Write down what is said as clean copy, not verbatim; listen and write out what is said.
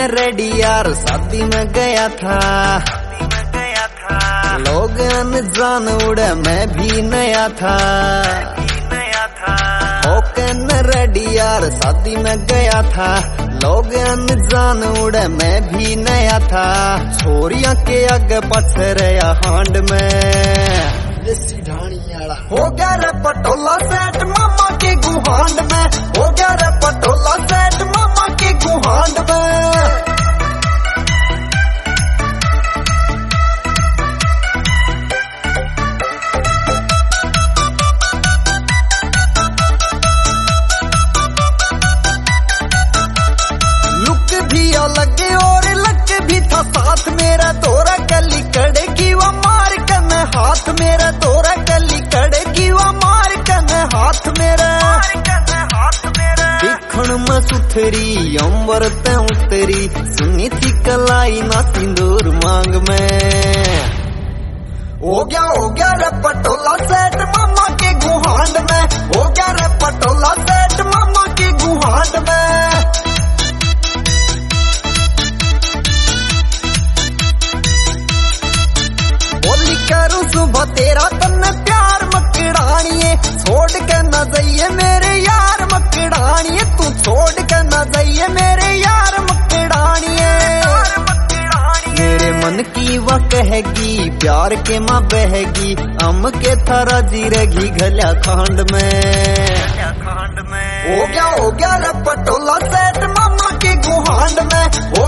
मैं रेडी यार शादी में गया था। लोग अनजान उड़े मैं भी नया था। होकन रेडी यार शादी में गया था। लोग अनजान उड़े मैं भी नया था। छोरिया के आगे पछे रहा हांड में देसी ढाणी वाला। हो गया रे पटोला सेट मामा के गुहांड में। हो गया रे पटोला सेट मामा के गुहांड में। लगे और लग भी था साथ मेरा दोरा गली कड़े की वो मार कन हाथ मेरा दोरा गली कड़े की वो मार कन हाथ मेरा। दिखण में सुथरी अंबर ते उतरी सुनी थी कलाई ना सिंदूर मांग में। हो गया रे पटोला सेट मामा के गुहांड में। हो गया रे पटोला सेट मामा के गुहांड में। करूं सुबह तेरा तन्ने प्यार मकड़ानिए। छोड़ के न जाइए मेरे यार मकड़ानिए। तू छोड़ के न जाइए मेरे यार मकड़ानिए। मेरे मन की वह कहेगी प्यार के माँ बहेगी। अम के थारा जीरेगी घलिया खांड में। हो गया रे पटोला सेट मामा के गुहांड में।